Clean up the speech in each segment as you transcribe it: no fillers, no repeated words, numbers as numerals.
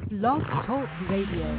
Blog Talk Radio.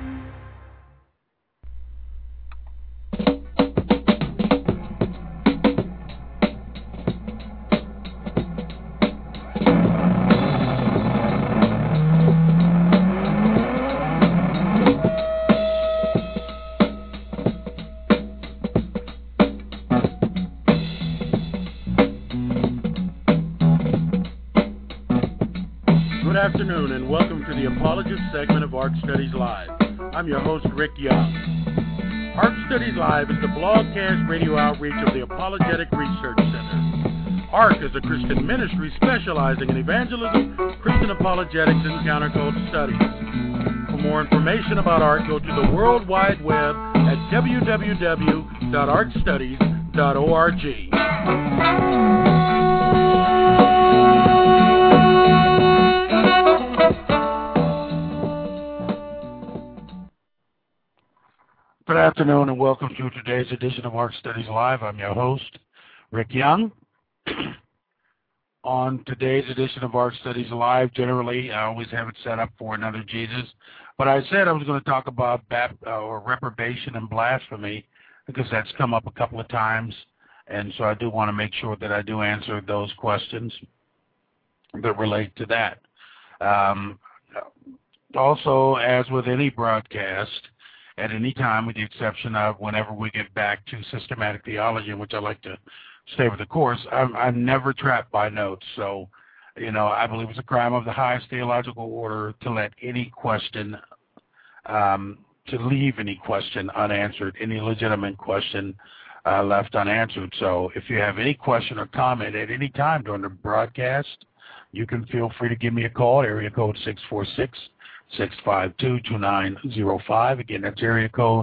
Good afternoon and welcome to the Apologist segment of ARC Studies Live. I'm your host, Rick Young. ARC Studies Live is the blogcast radio outreach of the Apologetic Research Center. ARC is a Christian ministry specializing in evangelism, Christian apologetics, and counterculture studies. For more information about ARC, go to the World Wide Web at www.arcstudies.org. Good afternoon and welcome to today's edition of ARC Studies Live. I'm your host, Rick Young. On today's edition of ARC Studies Live, generally I always have it set up for another Jesus, but I said I was going to talk about reprobation and blasphemy because that's come up a couple of times, and so I do want to make sure that I do answer those questions that relate to that. Also, as with any broadcast, at any time, with the exception of whenever we get back to systematic theology, in which I like to stay with the course, I'm never trapped by notes. So, I believe it's a crime of the highest theological order to let any question, to leave any question unanswered, any legitimate question left unanswered. So if you have any question or comment at any time during the broadcast, you can feel free to give me a call, area code 646-652-2905. Again, that's area code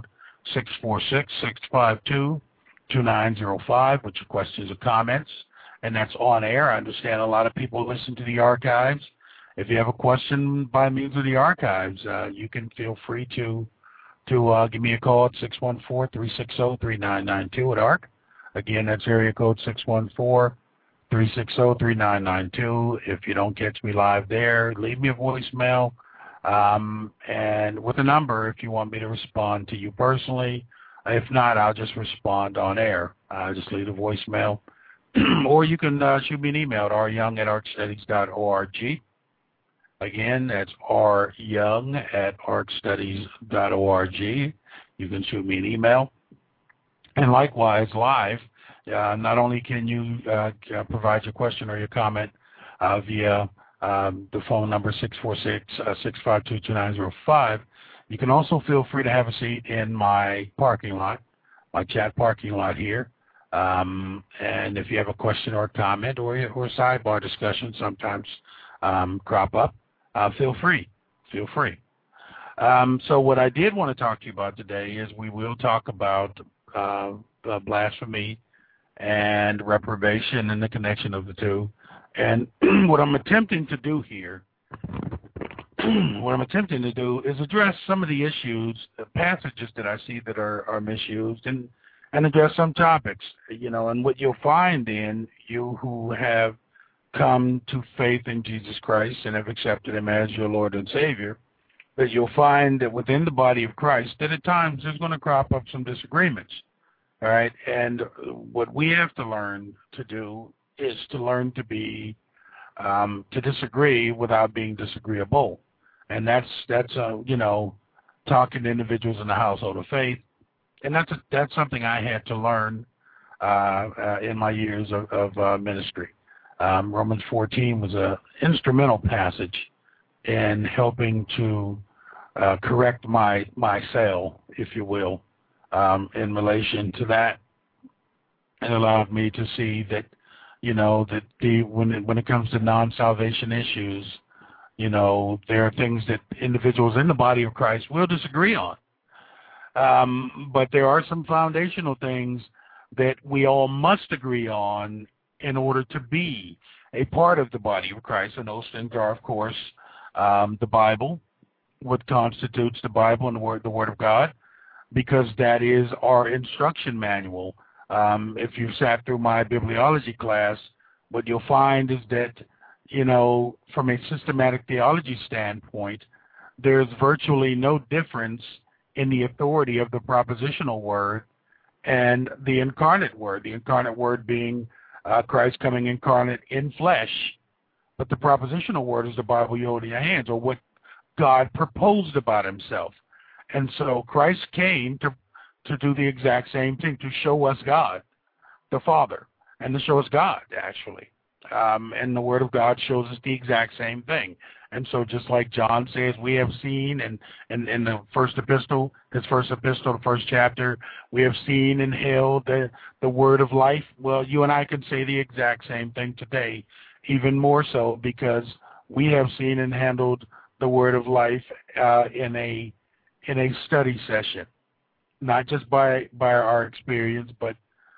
646-652-2905 with your questions or comments. And that's on air. I understand a lot of people listen to the archives. If you have a question by means of the archives, you can feel free to give me a call at 614-360-3992 at ARC. Again, that's area code 614-360-3992. If you don't catch me live there, leave me a voicemail. And with a number if you want me to respond to you personally. If not, I'll just respond on air. Just leave a voicemail. Or you can shoot me an email at ryoung@arcstudies.org. Again, that's ryoung@arcstudies.org. You can shoot me an email. And likewise, live, not only can you provide your question or your comment via the phone number 646-652-2905. You can also feel free to have a seat in my parking lot, my chat parking lot here. And if you have a question or a comment or a sidebar discussion sometimes crop up, feel free. So what I did want to talk to you about today is we will talk about blasphemy and reprobation and the connection of the two. And what I'm attempting to do here, is address some of the issues, the passages that I see that are misused, and address some topics, and what you'll find in you who have come to faith in Jesus Christ and have accepted Him as your Lord and Savior, that you'll find that within the body of Christ that at times there's going to crop up some disagreements, all right? And what we have to learn to do is to learn to be to disagree without being disagreeable, and that's talking to individuals in the household of faith, and that's something I had to learn in my years of ministry. Romans 14 was an instrumental passage in helping to correct my sale, if you will, in relation to that. It allowed me to see that when it comes to non-salvation issues, there are things that individuals in the body of Christ will disagree on. But there are some foundational things that we all must agree on in order to be a part of the body of Christ. And those things are, of course, the Bible, what constitutes the Bible and the Word of God, because that is our instruction manual. If you've sat through my bibliology class, what you'll find is that, from a systematic theology standpoint, there's virtually no difference in the authority of the propositional word and the incarnate word being Christ coming incarnate in flesh. But the propositional word is the Bible you hold in your hands, or what God proposed about himself. And so Christ came to do the exact same thing, to show us God, the Father, and to show us God, actually. And the Word of God shows us the exact same thing. And so just like John says, we have seen, and in the first epistle, the first chapter, we have seen and held the Word of life. Well, you and I can say the exact same thing today, even more so, because we have seen and handled the Word of life in a study session, not just by our experience, but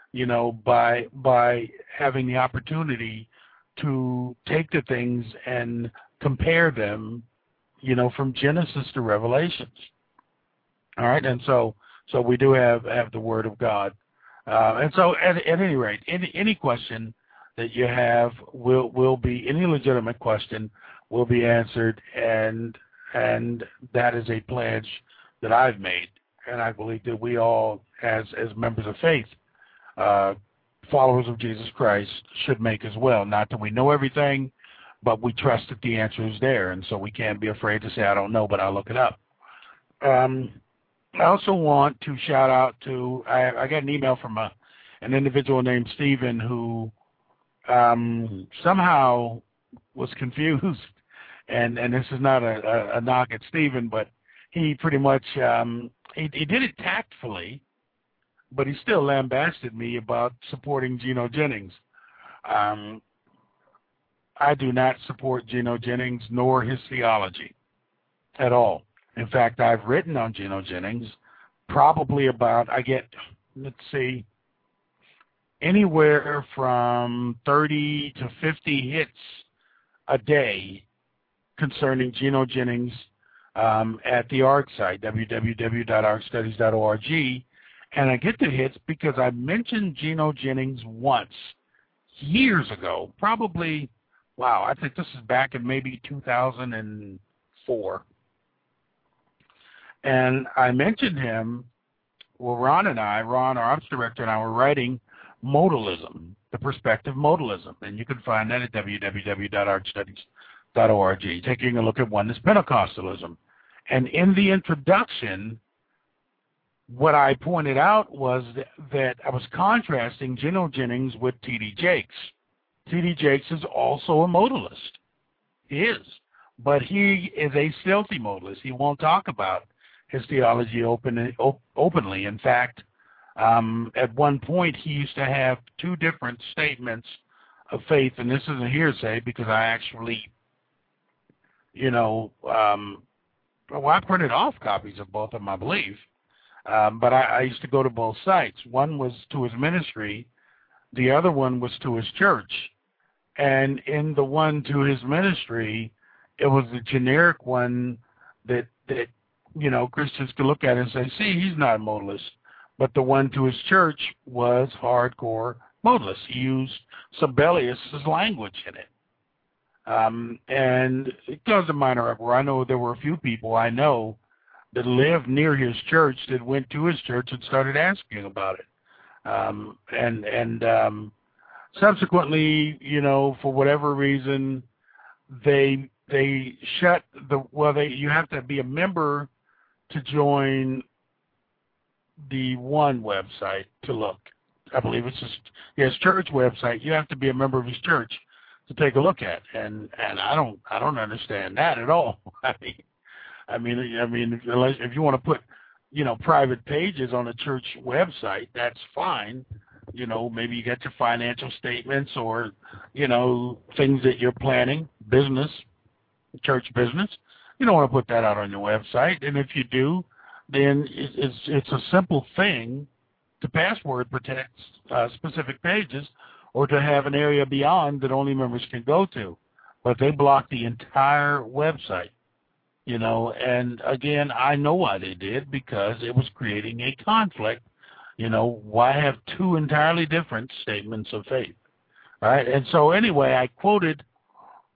by having the opportunity to take the things and compare them, from Genesis to Revelations. All right, and so we do have the Word of God, and so at any rate, any question that you have will be, any legitimate question will be answered, and that is a pledge that I've made, and I believe that we all, as members of faith, followers of Jesus Christ, should make as well. Not that we know everything, but we trust that the answer is there, and so we can't be afraid to say, I don't know, but I'll look it up. I also want to shout out to, I got an email from an individual named Stephen who somehow was confused, and this is not a knock at Stephen, but he pretty much, he did it tactfully, but he still lambasted me about supporting Geno Jennings. I do not support Geno Jennings nor his theology at all. In fact, I've written on Geno Jennings probably about, I get, anywhere from 30 to 50 hits a day concerning Geno Jennings at the ARC site, www.arcstudies.org. And I get the hits because I mentioned Geno Jennings once, years ago, probably, I think this is back in maybe 2004. And I mentioned him, Ron, our ops director, and I were writing Modalism, the Perspective Modalism. And you can find that at www.arcstudies.org, taking a look at Oneness Pentecostalism. And in the introduction, what I pointed out was that I was contrasting Geno Jennings with T.D. Jakes. T.D. Jakes is also a modalist. He is. But he is a stealthy modalist. He won't talk about his theology openly. In fact, at one point he used to have two different statements of faith, and this isn't hearsay because I actually, I printed off copies of both of them, I believe. But I used to go to both sites. One was to his ministry. The other one was to his church. And in the one to his ministry, it was the generic one that Christians could look at and say, see, he's not a modalist. But the one to his church was hardcore modalist. He used Sabellius' language in it. And it caused a minor uproar. I know there were a few people I know that lived near his church that went to his church and started asking about it. Subsequently, for whatever reason, they shut you have to be a member to join the one website to look. I believe it's his church website. You have to be a member of his church to take a look at, and I don't understand that at all. I mean, if you want to put, private pages on a church website, that's fine. Maybe you get your financial statements or, things that you're planning, business, church business. You don't want to put that out on your website. And if you do, then it's a simple thing to password protect specific pages or to have an area beyond that only members can go to. But they blocked the entire website. And again, I know why they did, because it was creating a conflict. Why have two entirely different statements of faith? All right. And so anyway, I quoted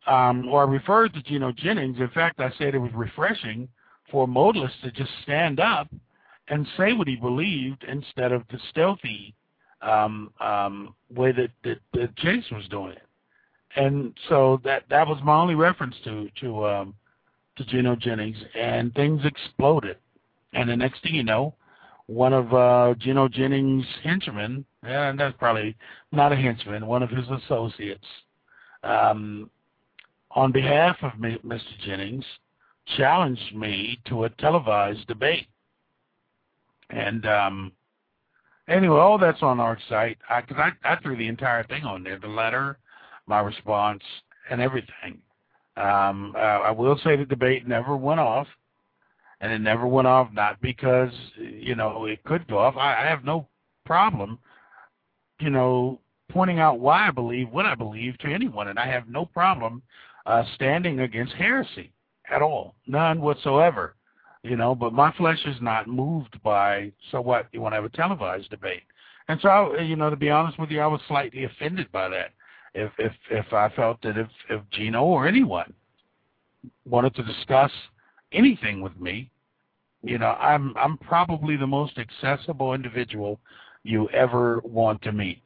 or I referred to Geno Jennings. In fact, I said it was refreshing for a modalist to just stand up and say what he believed instead of the stealthy way that Chase was doing it. And so that was my only reference to Geno Jennings, and things exploded. And the next thing you know, one of Geno Jennings' henchmen, and that's probably not a henchman, one of his associates, on behalf of Mr. Jennings, challenged me to a televised debate. And anyway, all that's on our site. I threw the entire thing on there, the letter, my response, and everything. I will say the debate never went off, and it never went off not because, it could go off. I have no problem, pointing out why I believe what I believe to anyone, and I have no problem standing against heresy at all, none whatsoever, but my flesh is not moved by, so what, you want to have a televised debate. And so, to be honest with you, I was slightly offended by that. If I felt that if Geno or anyone wanted to discuss anything with me, I'm probably the most accessible individual you ever want to meet.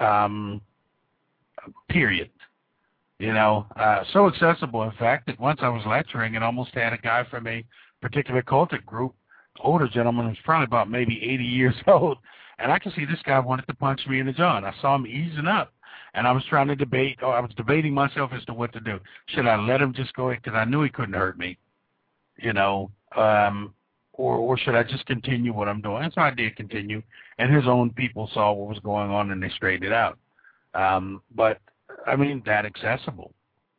Period. So accessible, in fact, that once I was lecturing and almost had a guy from a particular cultic group, older gentleman who's probably about maybe 80 years old, and I could see this guy wanted to punch me in the jaw. And I saw him easing up, and I was trying to debate, I was debating myself as to what to do. Should I let him just go ahead, because I knew he couldn't hurt me, or should I just continue what I'm doing? And so I did continue, and his own people saw what was going on, and they straightened it out. But, I mean, that accessible.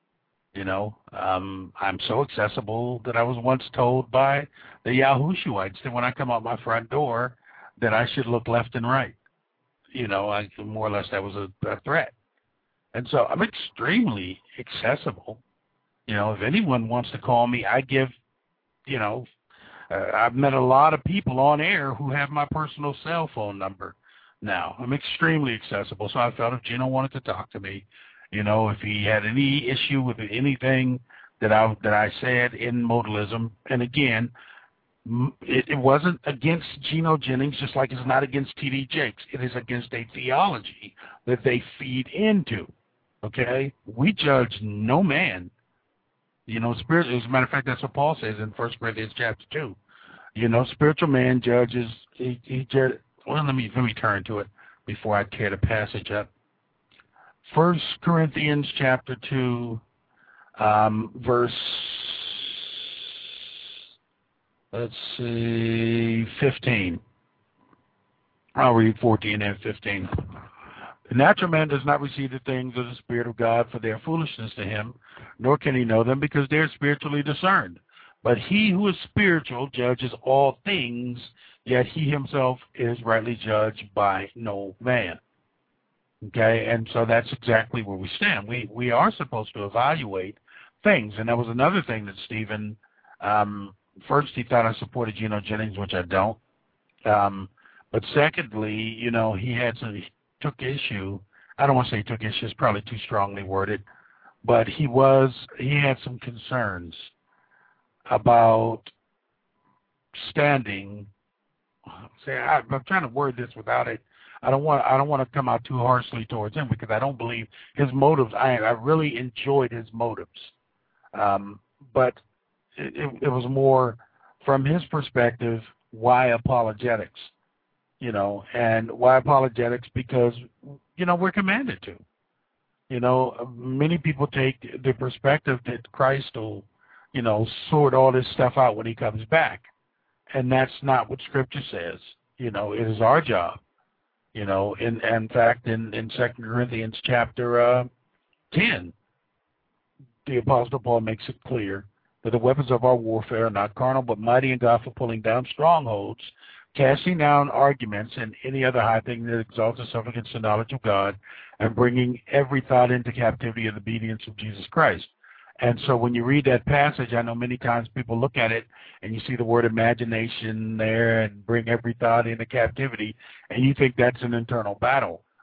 I'm so accessible that I was once told by the Yahushuites that when I come out my front door that I should look left and right. More or less that was a threat. And so I'm extremely accessible. If anyone wants to call me, I give, I've met a lot of people on air who have my personal cell phone number now. I'm extremely accessible. So I felt if Geno wanted to talk to me, if he had any issue with anything that I said in modalism, and again, it wasn't against Geno Jennings, just like it's not against T.D. Jakes. It is against a theology that they feed into. Okay? We judge no man. Spiritual. As a matter of fact, that's what Paul says in 1 Corinthians chapter 2. Spiritual man judges. Well, let me turn to it before I tear the passage up. 1 Corinthians chapter 2, verse, let's see, 15. I'll read 14 and 15. The natural man does not receive the things of the Spirit of God, for they are foolishness to him, nor can he know them, because they are spiritually discerned. But he who is spiritual judges all things, yet he himself is rightly judged by no man. Okay, and so that's exactly where we stand. We are supposed to evaluate things, and that was another thing that Stephen, first he thought I supported Geno Jennings, which I don't. But secondly, he took issue. I don't want to say he took issue, it's probably too strongly worded, but he had some concerns about standing. I'm trying to word this without it. I don't want to come out too harshly towards him, because I don't believe his motives. I really enjoyed his motives, but it was more from his perspective. Why apologetics? And why apologetics? Because we're commanded to. Many people take the perspective that Christ will, sort all this stuff out when he comes back, and that's not what Scripture says. It is our job. In fact, in 2 Corinthians chapter 10, the Apostle Paul makes it clear that the weapons of our warfare are not carnal, but mighty in God for pulling down strongholds, casting down arguments and any other high thing that exalts itself against the knowledge of God, and bringing every thought into captivity of the obedience of Jesus Christ. And so when you read that passage, I know many times people look at it and you see the word imagination there and bring every thought into captivity, and you think that's an internal battle.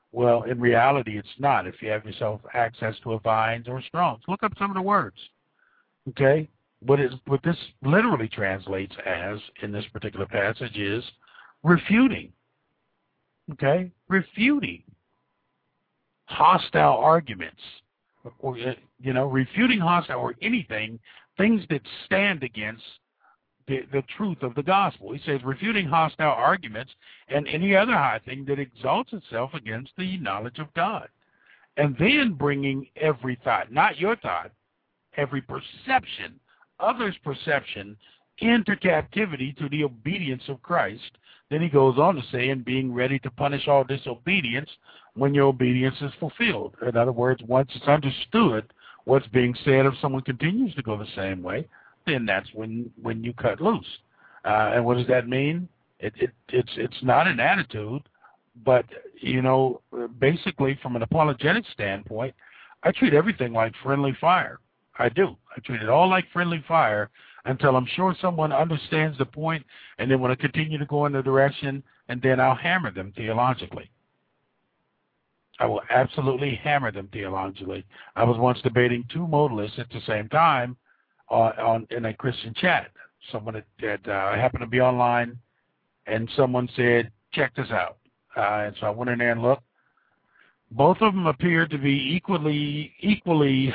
Well, in reality, it's not. If you have yourself access to a Vines or a Strongs, look up some of the words. Okay? What this literally translates as in this particular passage is refuting. Okay? Refuting hostile arguments, or refuting hostile or anything, things that stand against the truth of the gospel. He says refuting hostile arguments and any other high thing that exalts itself against the knowledge of God. And then bringing every thought, not your thought, every perception, others' perception, into captivity to the obedience of Christ. Then he goes on to say, and being ready to punish all disobedience when your obedience is fulfilled. In other words, once it's understood what's being said, if someone continues to go the same way, then that's when you cut loose. And what does that mean? It's not an attitude, but, basically from an apologetic standpoint, I treat everything like friendly fire. I do. I treat it all like friendly fire until I'm sure someone understands the point, and then when I continue to go in the direction, and then I'll hammer them theologically. I will absolutely hammer them theologically. I was once debating two modalists at the same time in a Christian chat. Someone that happened to be online, and someone said, check this out. And so I went in there and looked. Both of them appeared to be equally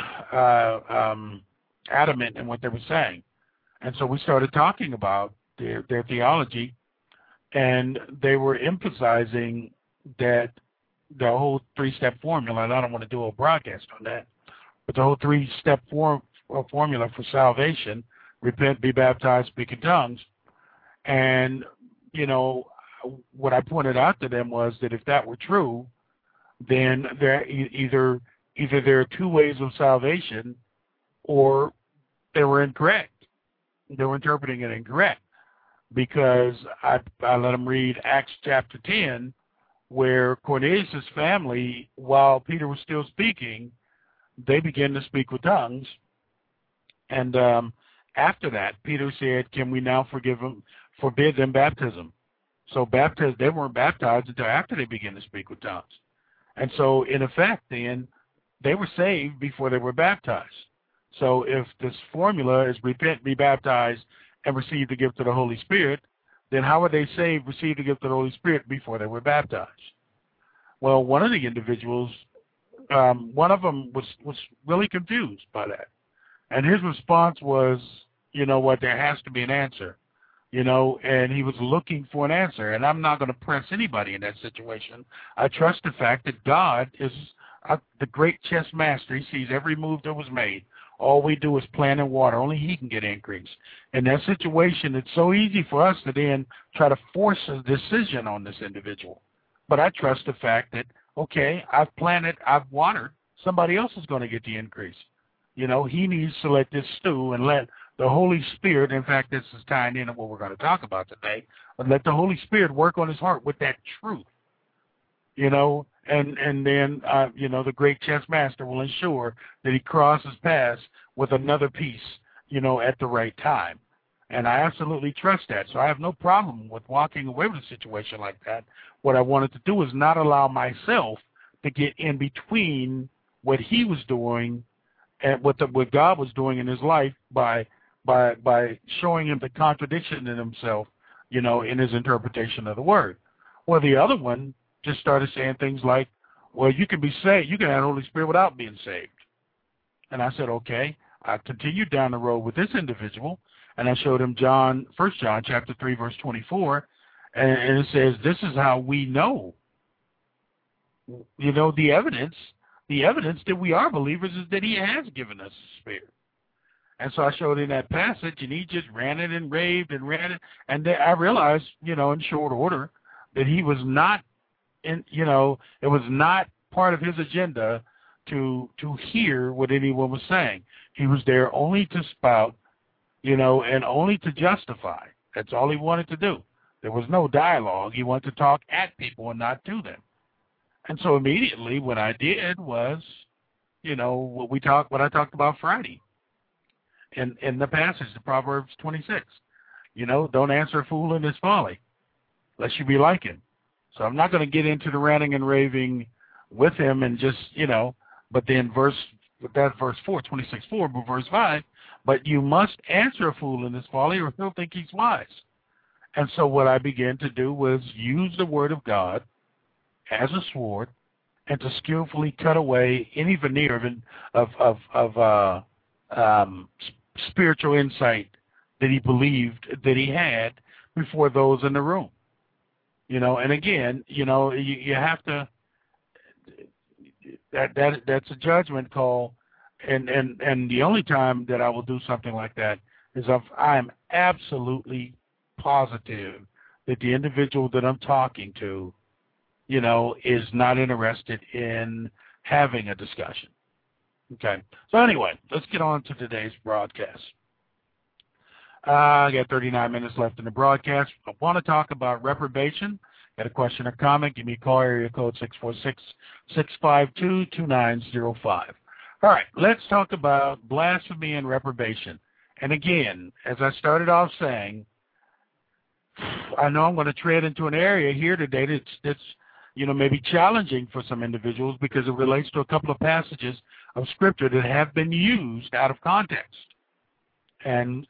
adamant in what they were saying. And so we started talking about their theology, and they were emphasizing that the whole three-step formula, and I don't want to do a broadcast on that, but the whole three-step formula for salvation, repent, be baptized, speak in tongues. And, what I pointed out to them was that if that were true, then there either there are two ways of salvation, or they were incorrect. They were interpreting it incorrect, because I let them read Acts chapter 10, where Cornelius' family, while Peter was still speaking, they began to speak with tongues. And after that, Peter said, can we now forbid them baptism? So they weren't baptized until after they began to speak with tongues. And so, in effect, then, they were saved before they were baptized. So if this formula is repent, be baptized, and receive the gift of the Holy Spirit, then how were they saved, received the gift of the Holy Spirit before they were baptized? Well, one of the individuals, one of them was really confused by that. And his response was, there has to be an answer. And he was looking for an answer. And I'm not going to press anybody in that situation. I trust the fact that God is the great chess master. He sees every move that was made. All we do is plant and water. Only he can get increase. In that situation, it's so easy for us to then try to force a decision on this individual. But I trust the fact that, okay, I've planted, I've watered. Somebody else is going to get the increase. He needs to let this stew and let the Holy Spirit, in fact, this is tying in what we're going to talk about today, but let the Holy Spirit work on his heart with that truth, and then, the great chess master will ensure that he crosses paths with another piece, at the right time. And I absolutely trust that. So I have no problem with walking away with a situation like that. What I wanted to do is not allow myself to get in between what he was doing and what God was doing in his life by showing him the contradiction in himself, in his interpretation of the word. Well, the other one just started saying things like, well, you can be saved, you can have the Holy Spirit without being saved. And I said, okay. I continued down the road with this individual, and I showed him 1 John chapter 3, verse 24, and it says, this is how we know, the evidence that we are believers is that he has given us the Spirit. And so I showed him that passage, and he just ran it and raved and ran it. And then I realized, in short order, that he was not, it was not part of his agenda to hear what anyone was saying. He was there only to spout, and only to justify. That's all he wanted to do. There was no dialogue. He wanted to talk at people and not to them. And so immediately what I did was, what I talked about Friday. In the passage, the Proverbs 26, don't answer a fool in his folly, lest you be like him. So I'm not going to get into the ranting and raving with him and just, but then verse 4, 26:4, but verse 5, but you must answer a fool in his folly or he'll think he's wise. And so what I began to do was use the word of God as a sword and to skillfully cut away any veneer of spiritual insight that he believed that he had before those in the room. And again, you have to, that's a judgment call, and the only time that I will do something like that is if I am absolutely positive that the individual that I'm talking to, is not interested in having a discussion. Okay. So anyway, let's get on to today's broadcast. I got 39 minutes left in the broadcast. I want to talk about reprobation. Got a question or comment? Give me a call, area code 646-652-2905. All right, let's talk about blasphemy and reprobation. And again, as I started off saying, I know I'm going to tread into an area here today that's maybe challenging for some individuals because it relates to a couple of passages of Scripture that have been used out of context. And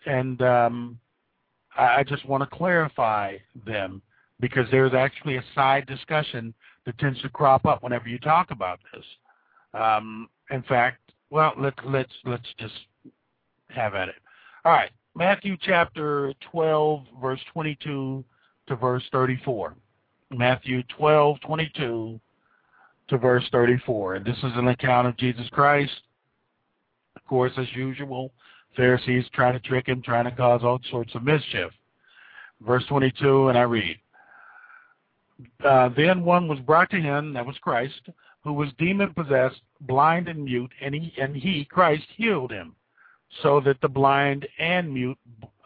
I just want to clarify them because there's actually a side discussion that tends to crop up whenever you talk about this. In fact, well, let's just have at it. All right, Matthew chapter 12, verse 22 to verse 34. Matthew 12, 22 to verse 34. And this is an account of Jesus Christ. Of course, as usual, Pharisees trying to trick him, trying to cause all sorts of mischief. Verse 22, and I read, Then one was brought to him, that was Christ, who was demon-possessed, blind and mute, and he, Christ, healed him, so that the blind and mute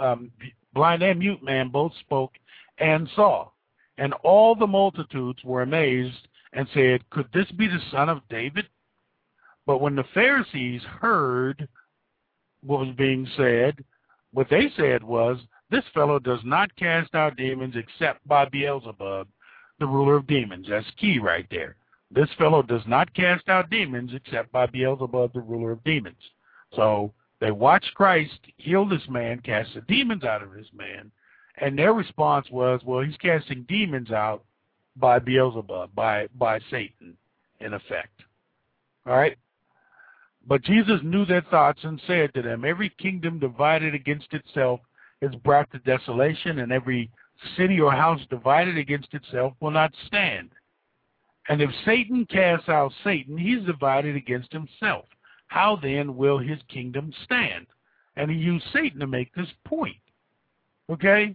man both spoke and saw. And all the multitudes were amazed and said, Could this be the son of David? But when the Pharisees heard what was being said, what they said was, This fellow does not cast out demons except by Beelzebub, the ruler of demons. That's key right there. This fellow does not cast out demons except by Beelzebub, the ruler of demons. So they watched Christ heal this man, cast the demons out of this man, and their response was, well, he's casting demons out by Beelzebub, by Satan, in effect. All right? But Jesus knew their thoughts and said to them, Every kingdom divided against itself is brought to desolation, and every city or house divided against itself will not stand. And if Satan casts out Satan, he's divided against himself. How then will his kingdom stand? And he used Satan to make this point. Okay?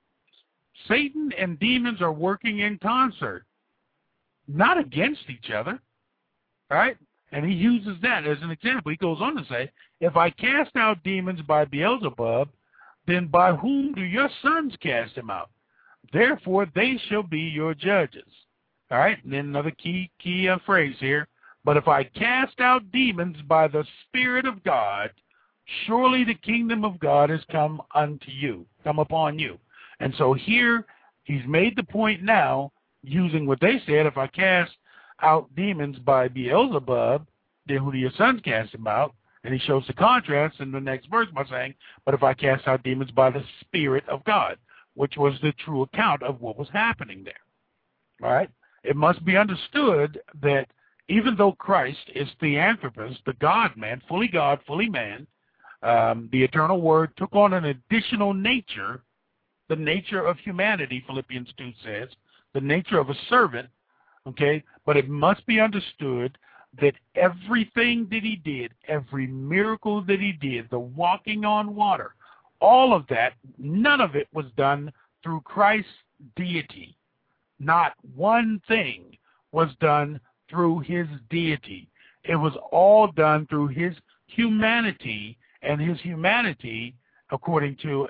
Satan and demons are working in concert, not against each other. All right? And he uses that as an example. He goes on to say, If I cast out demons by Beelzebub, then by whom do your sons cast them out? Therefore they shall be your judges. All right, and then another key phrase here. But if I cast out demons by the Spirit of God, surely the kingdom of God has come upon you. And so here he's made the point now, using what they said, if I cast out demons by Beelzebub, then who do your sons cast them out? And he shows the contrast in the next verse by saying, but if I cast out demons by the Spirit of God, which was the true account of what was happening there. All right? It must be understood that even though Christ is Theanthropos, the God-man, fully God, fully man, the eternal Word took on an additional nature, the nature of humanity, Philippians 2 says, the nature of a servant, okay? But it must be understood that everything that he did, every miracle that he did, the walking on water, all of that, none of it was done through Christ's deity. Not one thing was done through his deity. It was all done through his humanity, and his humanity, according to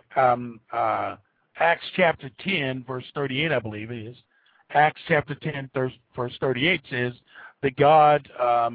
Acts chapter 10, verse 38, I believe it is. Acts chapter 10, verse 38 says that God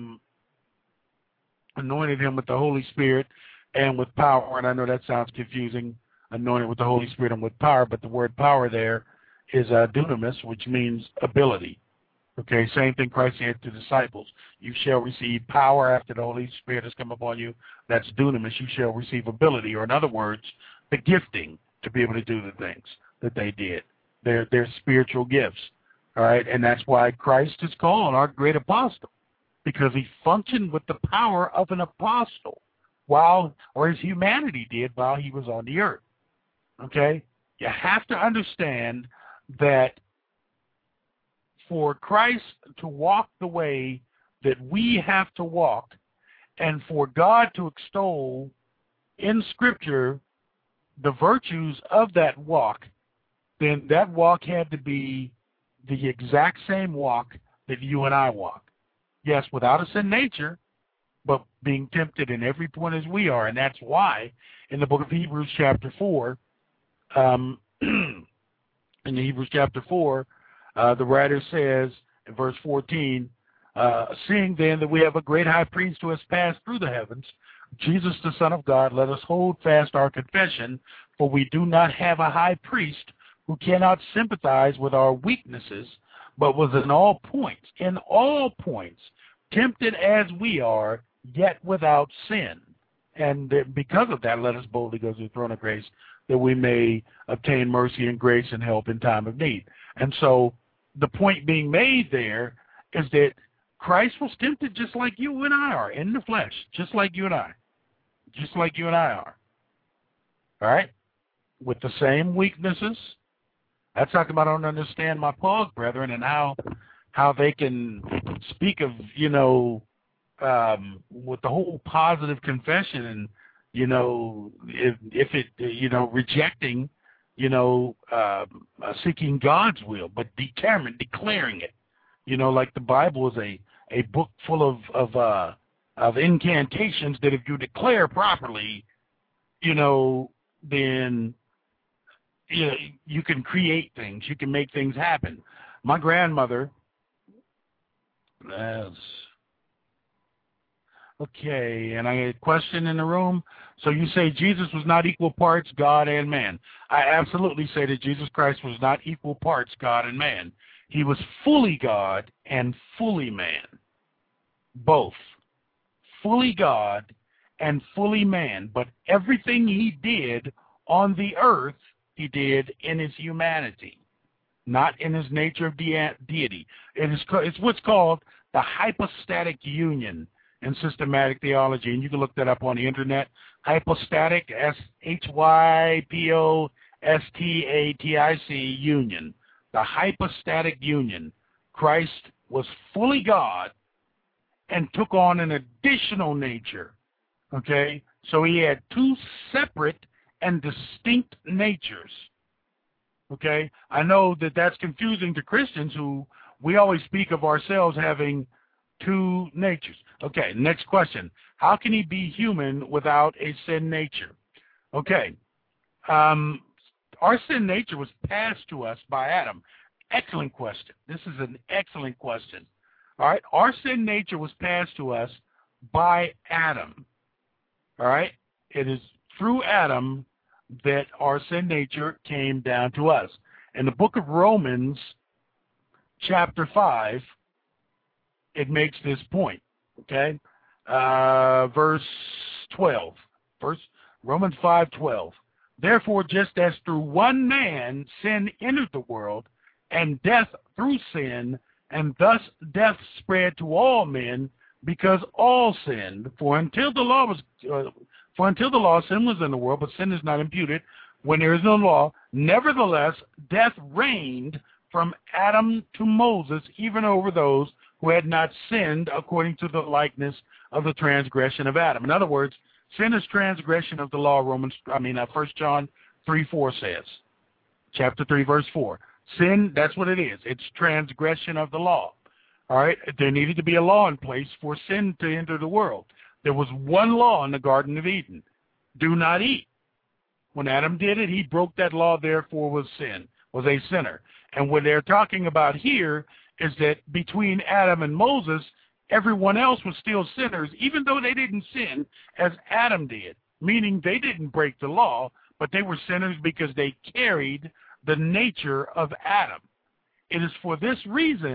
anointed him with the Holy Spirit and with power. And I know that sounds confusing, anointed with the Holy Spirit and with power, but the word power there is dunamis, which means ability. Okay, same thing Christ said to the disciples. You shall receive power after the Holy Spirit has come upon you. That's dunamis. You shall receive ability, or in other words, the gifting to be able to do the things that they did. They're spiritual gifts. All right, and that's why Christ is called our great apostle, because he functioned with the power of an apostle or his humanity did while he was on the earth. Okay? You have to understand that for Christ to walk the way that we have to walk, and for God to extol in Scripture the virtues of that walk, then that walk had to be the exact same walk that you and I walk. Yes, without a sin nature, but being tempted in every point as we are. And that's why in the book of Hebrews chapter 4, in Hebrews chapter 4, the writer says in verse 14, seeing then that we have a great high priest who has passed through the heavens, Jesus the Son of God, let us hold fast our confession, for we do not have a high priest who cannot sympathize with our weaknesses, but was in all points, tempted as we are, yet without sin. And because of that, let us boldly go to the throne of grace, that we may obtain mercy and grace and help in time of need. And so the point being made there is that Christ was tempted just like you and I are, in the flesh, just like you and I are. All right? With the same weaknesses. That's talking about I don't understand my Paul's brethren and how they can speak of, with the whole positive confession and, if it, rejecting, seeking God's will, but declaring it, like the Bible is a book full of incantations that if you declare properly, then you can create things. You can make things happen. My grandmother, okay, and I had a question in the room. So you say Jesus was not equal parts God and man. I absolutely say that Jesus Christ was not equal parts God and man. He was fully God and fully man. Both. Fully God and fully man. But everything he did on the earth, he did in his humanity, not in his nature of deity. It's what's called the hypostatic union in systematic theology, and you can look that up on the internet. Hypostatic, hypostatic union. The hypostatic union. Christ was fully God and took on an additional nature. Okay? So he had two separate and distinct natures. Okay? I know that that's confusing to Christians who we always speak of ourselves having two natures. Okay, next question. How can he be human without a sin nature? Okay. Our sin nature was passed to us by Adam. Excellent question. This is an excellent question. All right? Our sin nature was passed to us by Adam. All right? It is through Adam that our sin nature came down to us. In the book of Romans, chapter 5, it makes this point. Okay? Verse 12. Romans 5:12. Therefore, just as through one man sin entered the world, and death through sin, and thus death spread to all men, because all sinned. For until the law, sin was in the world, but sin is not imputed when there is no law. Nevertheless, death reigned from Adam to Moses, even over those who had not sinned according to the likeness of the transgression of Adam. In other words, sin is transgression of the law. 1 John 3:4 says, chapter 3, verse 4. Sin, that's what it is. It's transgression of the law. All right? There needed to be a law in place for sin to enter the world. There was one law in the Garden of Eden. Do not eat. When Adam did it, he broke that law, therefore was a sinner. And what they're talking about here is that between Adam and Moses, everyone else was still sinners, even though they didn't sin as Adam did, meaning they didn't break the law, but they were sinners because they carried the nature of Adam. It is for this reason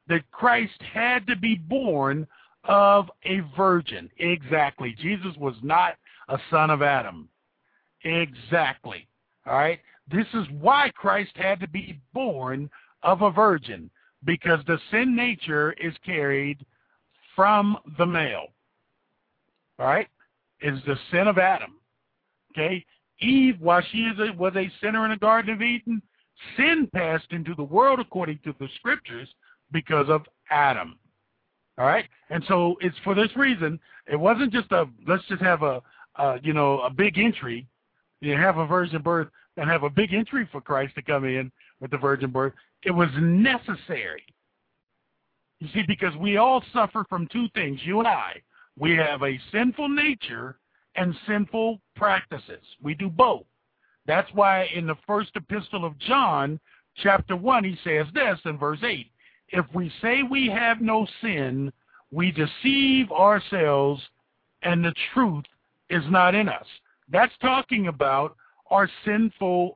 that Christ had to be born of a virgin. Exactly. Jesus was not a son of Adam. Exactly. All right? This is why Christ had to be born of a virgin, because the sin nature is carried from the male. All right? Is the sin of Adam. Okay? Eve, while she was a sinner in the Garden of Eden, sin passed into the world according to the scriptures because of Adam. All right? And so it's for this reason. It wasn't just let's just have a big entry. You have a virgin birth and have a big entry for Christ to come in with the virgin birth. It was necessary. You see, because we all suffer from two things, you and I. We have a sinful nature and sinful practices. We do both. That's why in the first epistle of John, chapter 1, he says this in verse 8. If we say we have no sin, we deceive ourselves, and the truth is not in us. That's talking about our sinful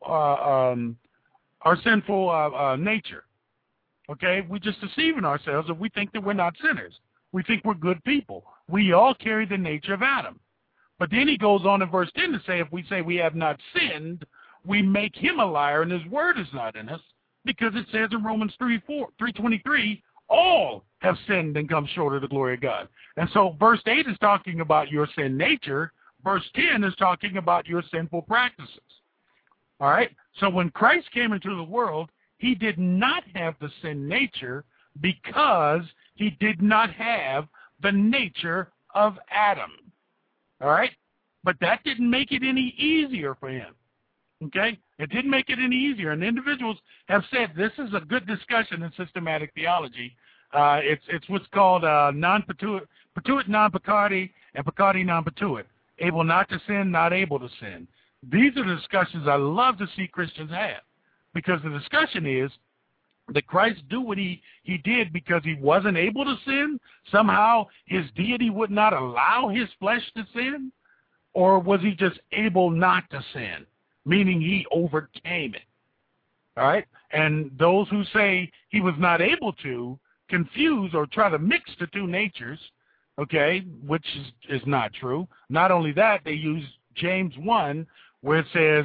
nature. Okay, we're just deceiving ourselves if we think that we're not sinners. We think we're good people. We all carry the nature of Adam. But then he goes on in verse 10 to say, if we say we have not sinned, we make him a liar, and his word is not in us, because it says in Romans 3:23, all have sinned and come short of the glory of God. And so verse 8 is talking about your sin nature. Verse 10 is talking about your sinful practices. All right? So when Christ came into the world, he did not have the sin nature because he did not have the nature of Adam. All right? But that didn't make it any easier for him. Okay? It didn't make it any easier. And individuals have said this is a good discussion in systematic theology. It's what's called patuit non peccati and peccati non patuit. Able not to sin, not able to sin. These are the discussions I love to see Christians have, because the discussion is that Christ do what he did because he wasn't able to sin? Somehow his deity would not allow his flesh to sin? Or was he just able not to sin, meaning he overcame it? All right? And those who say he was not able to confuse or try to mix the two natures, okay, which is not true. Not only that, they use James 1, where it says,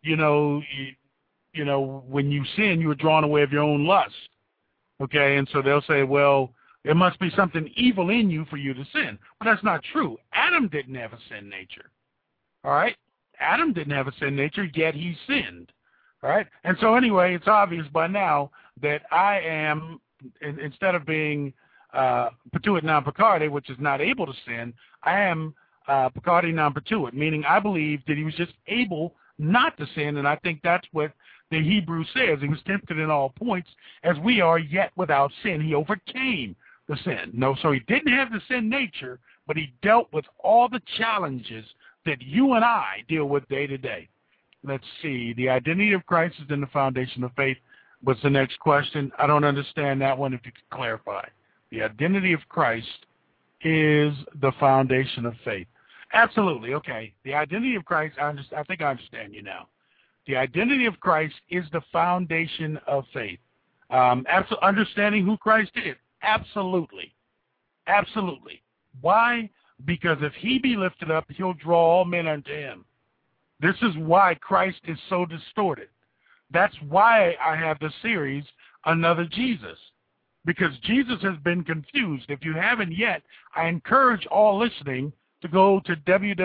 when you sin, you are drawn away of your own lust. Okay, and so they'll say, well, there must be something evil in you for you to sin. But that's not true. Adam didn't have a sin nature. All right? Adam didn't have a sin nature, yet he sinned. All right? And so anyway, it's obvious by now that I am, instead of being patuit non peccati, which is not able to sin, I am peccati non patuit, meaning I believe that he was just able not to sin, and I think that's what the Hebrew says. He was tempted in all points as we are, yet without sin. He overcame the sin. No, so he didn't have the sin nature, but he dealt with all the challenges that you and I deal with day to day. Let's see. The identity of Christ is in the foundation of faith. What's the next question? I don't understand that one, if you could clarify. The identity of Christ is the foundation of faith. Absolutely. Okay. The identity of Christ, I think I understand you now. The identity of Christ is the foundation of faith. Understanding who Christ is. Absolutely. Absolutely. Why? Because if he be lifted up, he'll draw all men unto him. This is why Christ is so distorted. That's why I have the series, Another Jesus. Because Jesus has been confused. If you haven't yet, I encourage all listening to go to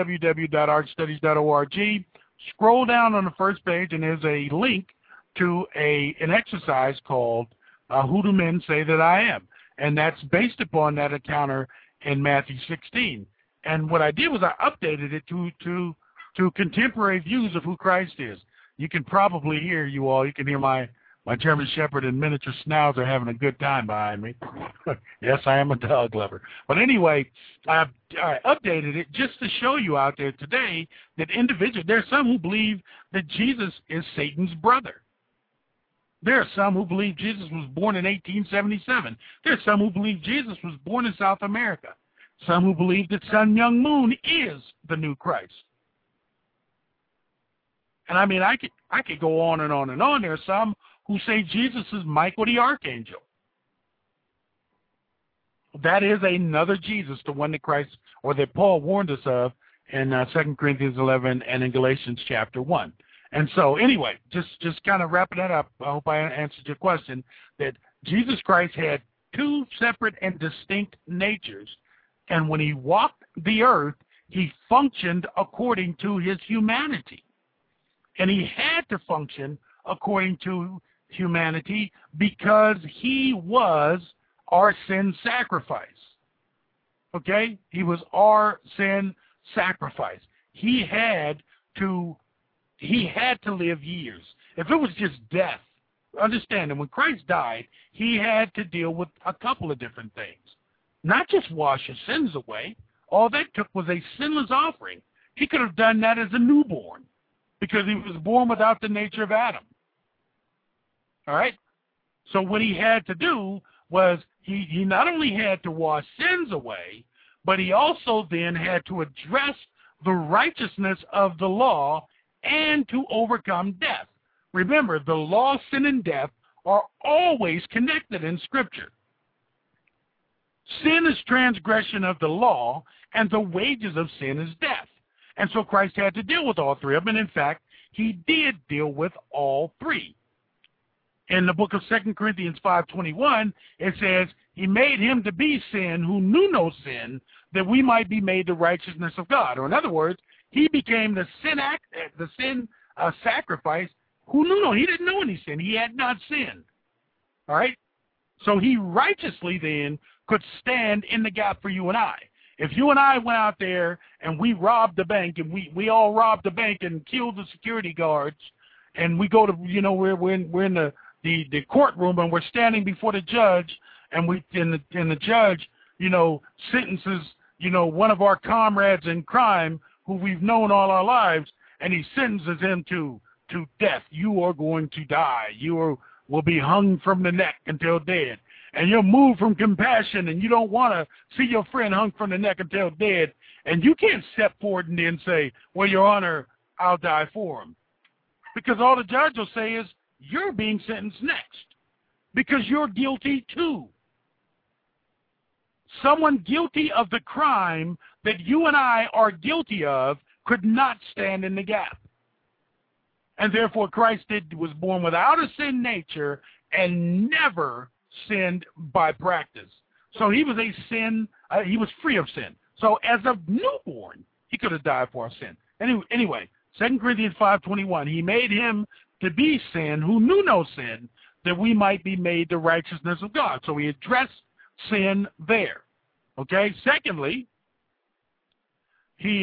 www.archstudies.org. Scroll down on the first page, and there's a link to an exercise called Who Do Men Say That I Am? And that's based upon that encounter in Matthew 16. And what I did was I updated it to contemporary views of who Christ is. You can probably hear, you can hear my German Shepherd and miniature Schnauzer having a good time behind me. Yes, I am a dog lover. But anyway, I updated it just to show you out there today that there's some who believe that Jesus is Satan's brother. There are some who believe Jesus was born in 1877. There are some who believe Jesus was born in South America. Some who believe that Sun Myung Moon is the new Christ. And I mean, I could go on and on and on. There are some who say Jesus is Michael the Archangel. that is another Jesus, the one that Christ or that Paul warned us of in 2 Corinthians 11 and in Galatians chapter 1. And so anyway, just kind of wrapping that up, I hope I answered your question, that Jesus Christ had two separate and distinct natures. And when he walked the earth, he functioned according to his humanity. And he had to function according to humanity because he was our sin sacrifice. Okay? He was our sin sacrifice. He had to live years. If it was just death, understand that when Christ died, he had to deal with a couple of different things. Not just wash his sins away. All that took was a sinless offering. He could have done that as a newborn because he was born without the nature of Adam. All right? So what he had to do was he not only had to wash sins away, but he also then had to address the righteousness of the law and to overcome death. Remember, the law, sin, and death are always connected in Scripture. Sin is transgression of the law, and the wages of sin is death. And so Christ had to deal with all three of them, and in fact, he did deal with all three. In the book of 2 Corinthians 5:21, it says, he made him to be sin who knew no sin, that we might be made the righteousness of God. Or in other words, he became the sin sacrifice who knew no. He didn't know any sin. He had not sinned. All right? So he righteously then could stand in the gap for you and I. If you and I went out there and we robbed the bank, and we all robbed the bank and killed the security guards, and we go to, we're in the courtroom and we're standing before the judge, and the judge, sentences, one of our comrades in crime who we've known all our lives, and he sentences him to death. You are going to die. Will be hung from the neck until dead. And you're moved from compassion, and you don't want to see your friend hung from the neck until dead, and you can't step forward and then say, well, Your Honor, I'll die for him. Because all the judge will say is, you're being sentenced next, because you're guilty too. Someone guilty of the crime that you and I are guilty of could not stand in the gap. And therefore Christ was born without a sin nature and never sinned by practice. So he was he was free of sin. So as a newborn, he could have died for our sin. Anyway, 2 Corinthians 5:21, he made him to be sin who knew no sin, that we might be made the righteousness of God. So he addressed sin there. Okay? Secondly, he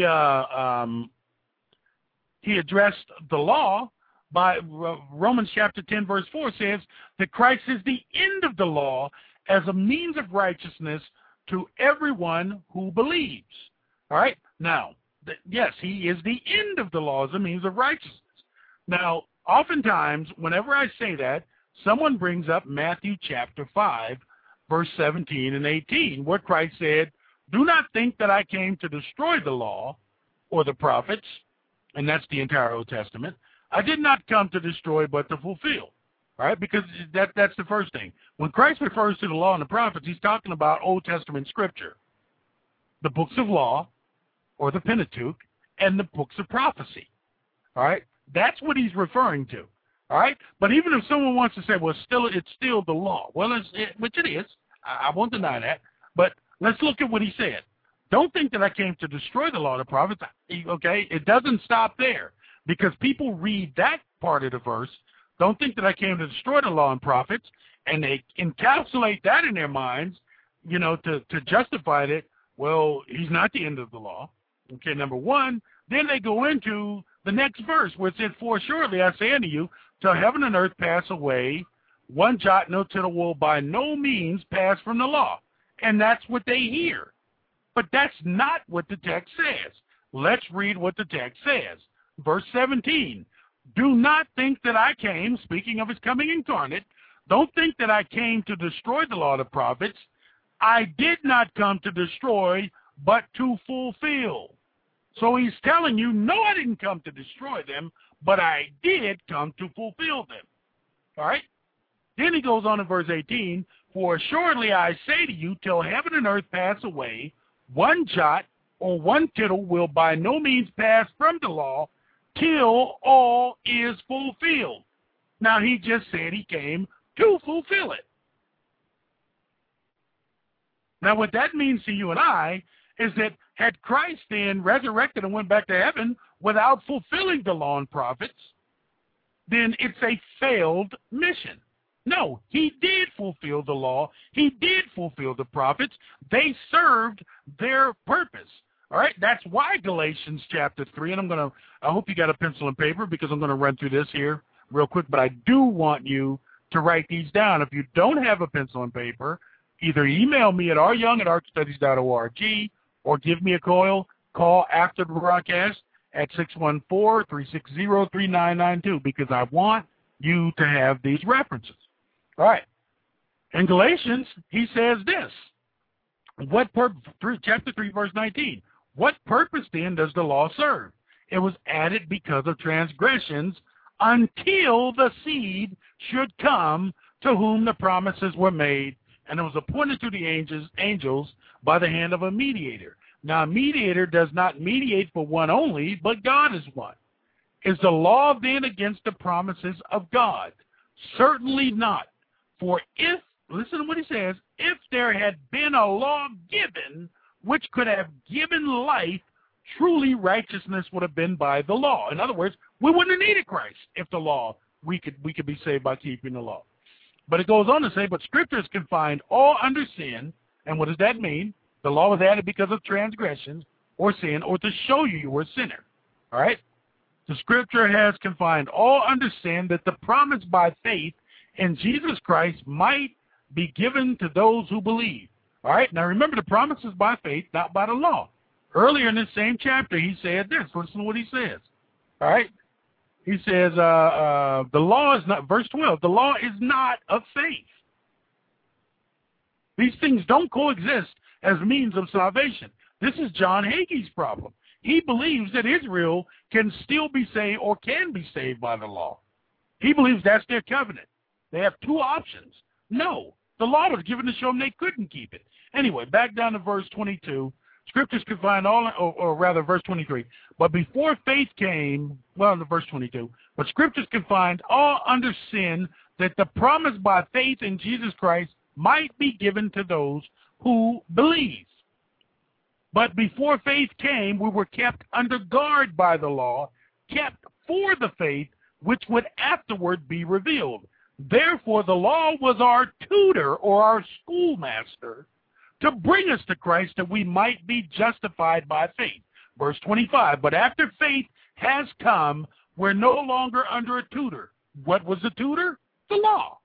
addressed the law by Romans chapter 10 verse 4 says that Christ is the end of the law as a means of righteousness to everyone who believes. All right? Now, yes, he is the end of the law as a means of righteousness. Now, oftentimes, whenever I say that, someone brings up Matthew chapter 5 verse 17 and 18, where Christ said, do not think that I came to destroy the law or the prophets, and that's the entire Old Testament. I did not come to destroy, but to fulfill. All right? Because that's the first thing. When Christ refers to the law and the prophets, he's talking about Old Testament Scripture, the books of law, or the Pentateuch, and the books of prophecy. All right? That's what he's referring to. All right? But even if someone wants to say, well, it's still the law. Well, which it is. I won't deny that. But let's look at what he said. Don't think that I came to destroy the law of the prophets. Okay? It doesn't stop there. Because people read that part of the verse, don't think that I came to destroy the law and prophets, and they encapsulate that in their minds, to justify it. Well, he's not the end of the law. Okay, number one. Then they go into the next verse where it says, for surely I say unto you, till heaven and earth pass away, one jot no tittle will by no means pass from the law. And that's what they hear. But that's not what the text says. Let's read what the text says. Verse 17, do not think that I came, speaking of his coming incarnate, don't think that I came to destroy the law of the prophets. I did not come to destroy, but to fulfill. So he's telling you, no, I didn't come to destroy them, but I did come to fulfill them. All right? Then he goes on in verse 18, For assuredly I say to you, till heaven and earth pass away, one jot or one tittle will by no means pass from the law till all is fulfilled. Now, he just said he came to fulfill it. Now, what that means to you and I is that had Christ then resurrected and went back to heaven without fulfilling the law and prophets, then it's a failed mission. No, he did fulfill the law. He did fulfill the prophets. They served their purpose. All right, that's why Galatians chapter 3, and I hope you got a pencil and paper because I'm going to run through this here real quick, but I do want you to write these down. If you don't have a pencil and paper, either email me at ryoung@archstudies.org or give me a call after the broadcast at 614-360-3992 because I want you to have these references. All right. In Galatians, he says this. Chapter 3, verse 19. What purpose then does the law serve? It was added because of transgressions until the seed should come to whom the promises were made, and it was appointed to the angels by the hand of a mediator. Now, a mediator does not mediate for one only, but God is one. Is the law then against the promises of God? Certainly not. For if, listen to what he says, if there had been a law given which could have given life, truly righteousness would have been by the law. In other words, we wouldn't have needed Christ if the law, we could be saved by keeping the law. But it goes on to say, but scriptures can find all under sin. And what does that mean? The law was added because of transgressions or sin or to show you were a sinner. All right? The scripture has confined all under sin that the promise by faith in Jesus Christ might be given to those who believe. All right? Now remember, the promise is by faith, not by the law. Earlier in this same chapter, he said this. Listen to what he says. All right? He says, the law is not, verse 12, the law is not of faith. These things don't coexist as means of salvation. This is John Hagee's problem. He believes that Israel can still be saved or can be saved by the law. He believes that's their covenant. They have two options. No, the law was given to show them they couldn't keep it. Anyway, back down to verse 22. Scriptures can find all, or rather verse 23. But before faith came, well, in the verse 22, but scriptures can find all under sin that the promise by faith in Jesus Christ might be given to those who believe. But before faith came, we were kept under guard by the law, kept for the faith which would afterward be revealed. Therefore, the law was our tutor or our schoolmaster to bring us to Christ that we might be justified by faith. Verse 25, but after faith has come, we're no longer under a tutor. What was the tutor? The law.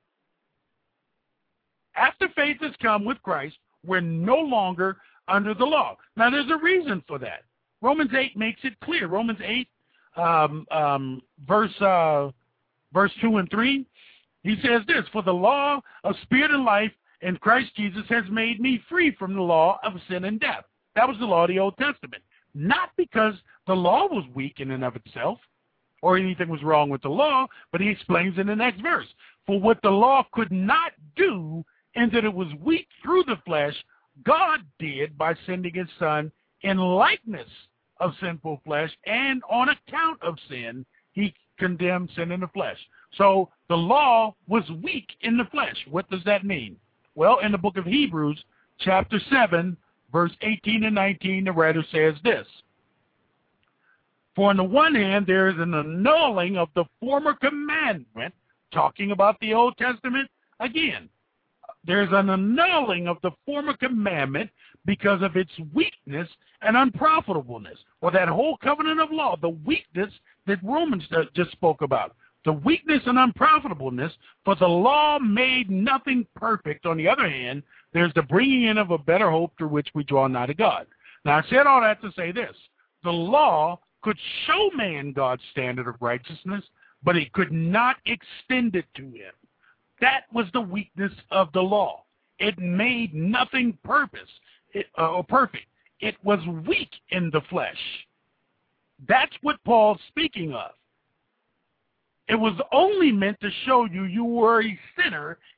After faith has come with Christ, we're no longer under the law. Now, there's a reason for that. Romans 8 makes it clear. Romans 8, verse 2 and 3, he says this, for the law of spirit and life in Christ Jesus has made me free from the law of sin and death. That was the law of the Old Testament. Not because the law was weak in and of itself or anything was wrong with the law, but he explains in the next verse. For what the law could not do, in that it was weak through the flesh, God did by sending his Son in likeness of sinful flesh, and on account of sin, he condemned sin in the flesh. So the law was weak in the flesh. What does that mean? Well, in the book of Hebrews, chapter 7, verse 18 and 19, the writer says this. For on the one hand, there is an annulling of the former commandment, talking about the Old Testament again. There's an annulling of the former commandment because of its weakness and unprofitableness. Or that whole covenant of law, the weakness that Romans just spoke about. The weakness and unprofitableness, for the law made nothing perfect. On the other hand, there's the bringing in of a better hope through which we draw nigh to God. Now, I said all that to say this. The law could show man God's standard of righteousness, but it could not extend it to him. That was the weakness of the law. It made nothing perfect. It was weak in the flesh. That's what Paul's speaking of. It was only meant to show you were a sinner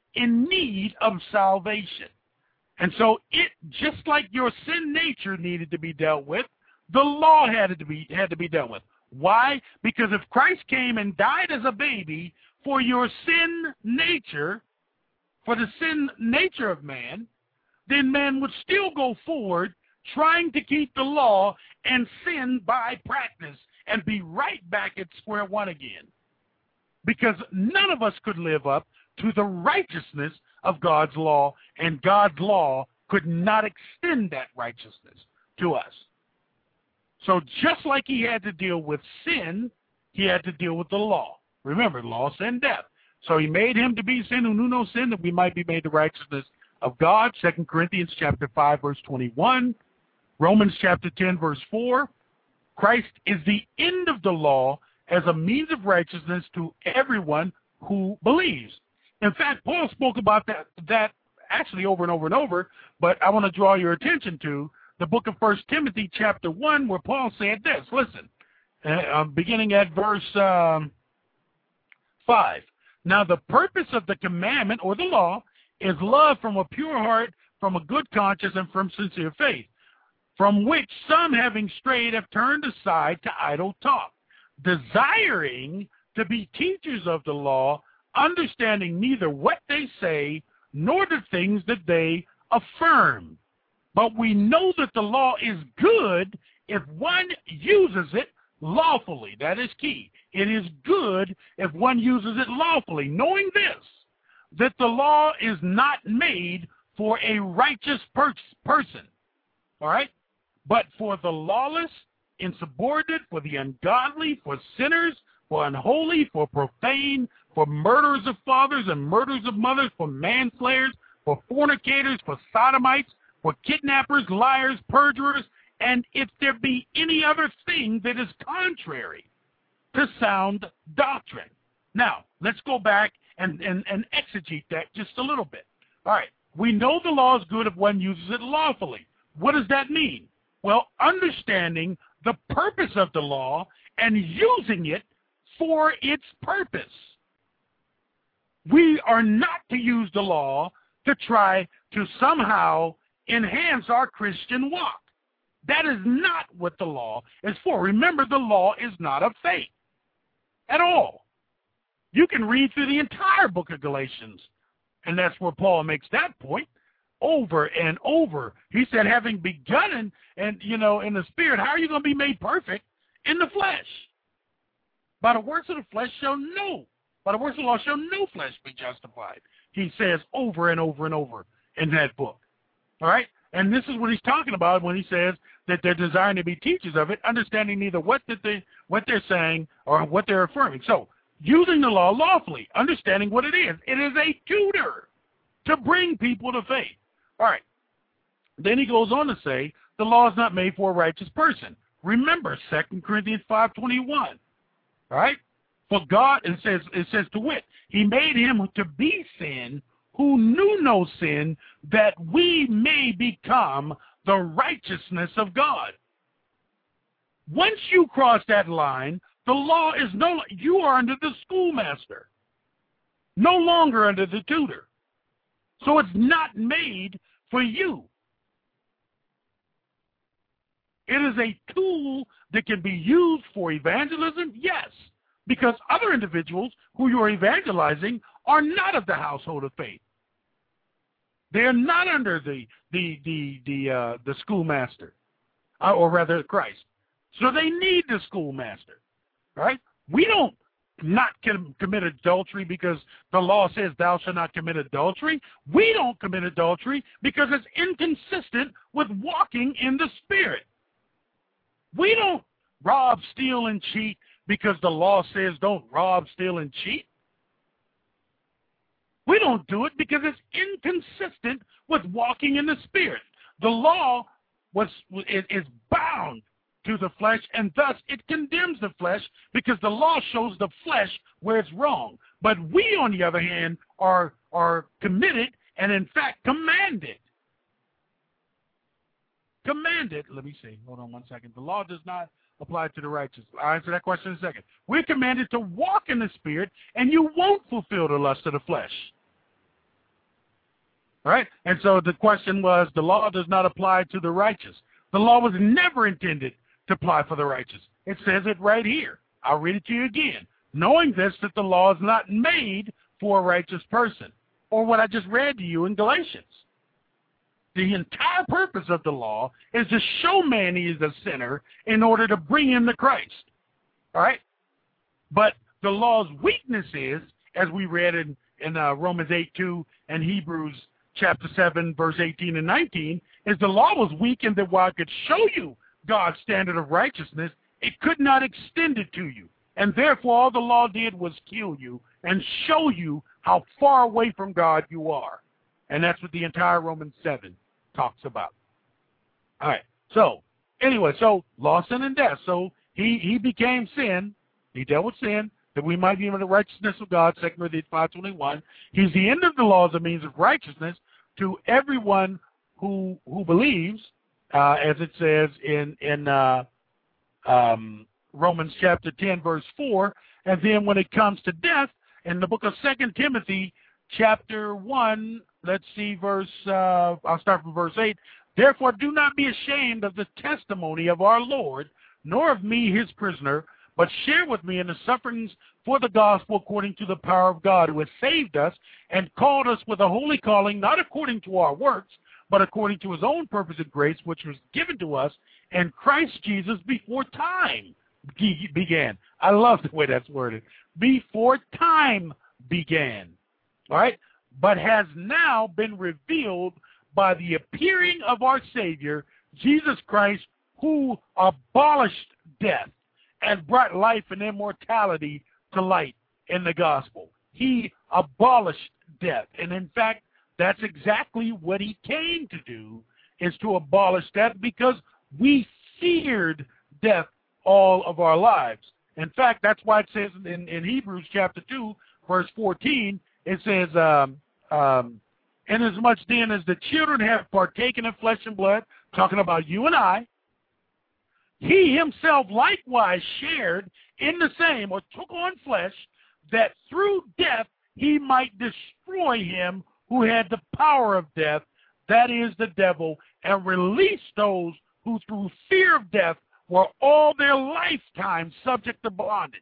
in need of salvation. And so it, just like your sin nature needed to be dealt with, the law had to be dealt with. Why? Because if Christ came and died as a baby for your sin nature, for the sin nature of man, then man would still go forward trying to keep the law and sin by practice and be right back at square one again. Because none of us could live up to the righteousness of God's law, and God's law could not extend that righteousness to us. So just like he had to deal with sin, he had to deal with the law. Remember, law, sin, death. So he made him to be sin who knew no sin, that we might be made the righteousness of God. 2 Corinthians chapter 5, verse 21. Romans chapter 10, verse 4. Christ is the end of the law as a means of righteousness to everyone who believes. In fact, Paul spoke about that actually over and over and over, but I want to draw your attention to the book of 1 Timothy chapter 1, where Paul said this. Listen, beginning at verse 5. Now the purpose of the commandment or the law is love from a pure heart, from a good conscience, and from sincere faith, from which some, having strayed, have turned aside to idle talk, desiring to be teachers of the law, understanding neither what they say nor the things that they affirm. But we know that the law is good if one uses it lawfully. That is key. It is good if one uses it lawfully, knowing this, that the law is not made for a righteous person, all right, but for the lawless, insubordinate, for the ungodly, for sinners, for unholy, for profane, for murderers of fathers and murderers of mothers, for manslayers, for fornicators, for sodomites, for kidnappers, liars, perjurers, and if there be any other thing that is contrary to sound doctrine. Now, let's go back and exegete that just a little bit. All right, we know the law is good if one uses it lawfully. What does that mean? Well, understanding the purpose of the law and using it for its purpose. We are not to use the law to try to somehow enhance our Christian walk. That is not what the law is for. Remember, the law is not of faith at all. You can read through the entire book of Galatians, and that's where Paul makes that point over and over. He said, having begun in the spirit, how are you going to be made perfect in the flesh? By the works of the flesh by the works of the law shall no flesh be justified. He says over and over and over in that book. All right? And this is what he's talking about when he says that they're desiring to be teachers of it, understanding neither what they're saying or what they're affirming. So, using the law lawfully, understanding what it is. It is a tutor to bring people to faith. All right. Then he goes on to say, the law is not made for a righteous person. Remember, 2 Corinthians 5:21. All right? For God, it says to wit, he made him to be sin who knew no sin, that we may become the righteousness of God. Once you cross that line, the law is you are under the schoolmaster, no longer under the tutor. So it's not made for you. It is a tool that can be used for evangelism, yes, because other individuals who you are evangelizing are not of the household of faith. They are not under the schoolmaster, or rather Christ. So they need the schoolmaster, right? We don't not commit adultery because the law says thou shalt not commit adultery. We don't commit adultery because it's inconsistent with walking in the Spirit. We don't rob, steal, and cheat because the law says don't rob, steal, and cheat. We don't do it because it's inconsistent with walking in the Spirit. The law is bound to the flesh, and thus it condemns the flesh because the law shows the flesh where it's wrong. But we, on the other hand, are committed and, in fact, commanded. Commanded. Let me see. Hold on one second. The law does not apply to the righteous. I'll answer that question in a second. We're commanded to walk in the Spirit, and you won't fulfill the lust of the flesh. right? And so the question was, the law does not apply to the righteous. The law was never intended to apply for the righteous. It says it right here. I'll read it to you again. Knowing this, that the law is not made for a righteous person, or what I just read to you in Galatians. The entire purpose of the law is to show man he is a sinner in order to bring him to Christ. All right? But the law's weakness is, as we read in Romans 8:2 and Hebrews chapter 7, verse 18 and 19, is the law was weak in that while it could show you God's standard of righteousness, it could not extend it to you. And therefore, all the law did was kill you and show you how far away from God you are. And that's what the entire Romans 7 talks about. All right. So, anyway, so law, sin, and death. So he became sin. He dealt with sin that we might be in the righteousness of God, 2 Corinthians 5:21. He's the end of the law as a means of righteousness to everyone who believes, as it says in Romans chapter 10, verse 4. And then when it comes to death, in the book of 2 Timothy chapter 1, let's see, I'll start from verse 8. Therefore do not be ashamed of the testimony of our Lord, nor of me his prisoner, but share with me in the sufferings for the gospel according to the power of God, who has saved us and called us with a holy calling, not according to our works, but according to his own purpose and grace, which was given to us in Christ Jesus before time began. I love the way that's worded. Before time began. All right? But has now been revealed by the appearing of our Savior, Jesus Christ, who abolished death and brought life and immortality to light in the gospel. He abolished death. And in fact, that's exactly what he came to do, is to abolish death, because we feared death all of our lives. In fact, that's why it says in Hebrews chapter 2, verse 14, it says, inasmuch then as the children have partaken of flesh and blood, talking about you and I, he himself likewise shared in the same, or took on flesh, that through death he might destroy him who had the power of death, that is the devil, and release those who through fear of death were all their lifetime subject to bondage.